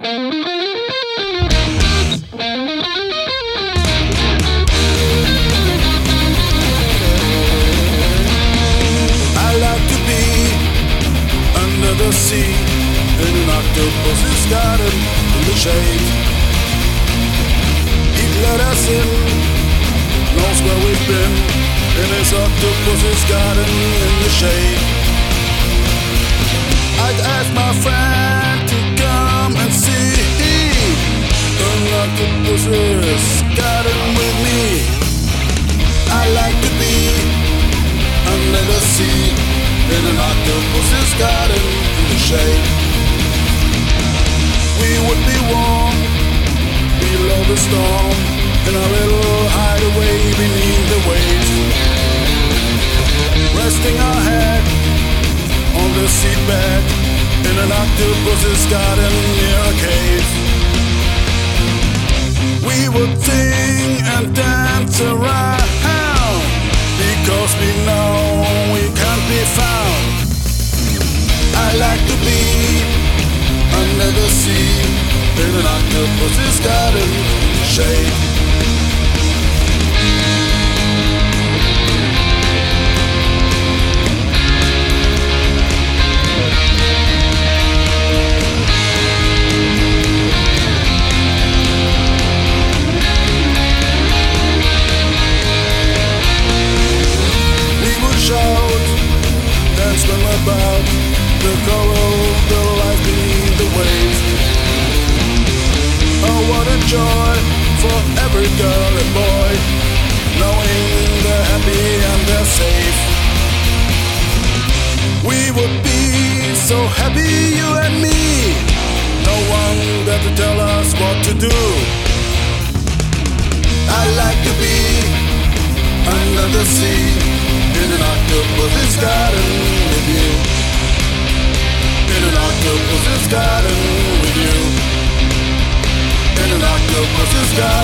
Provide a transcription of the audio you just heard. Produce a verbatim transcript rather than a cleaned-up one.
The sea in an octopus's garden in the shade. He'd let us in, knows where we've been, in his octopus's garden in the shade. I'd ask my friend to come and see an octopus's garden with me. I like to be under the sea in an octopus's garden in the shade. We would be warm below the storm in our little hideaway beneath the waves, resting our head on the seatbed in an octopus's garden near a cave. We would sing and dance around because we know we can't be found. I like to be under the sea in an octopus's garden in the shade. Swim about the coral, the life beneath the waves. Oh, what a joy for every girl and boy, knowing they're happy and they're safe. We would be so happy, you and me, no one there to tell us what to do. I like to be under the sea in an octopus's garden with you. In an octopus's garden with you. In an octopus's garden.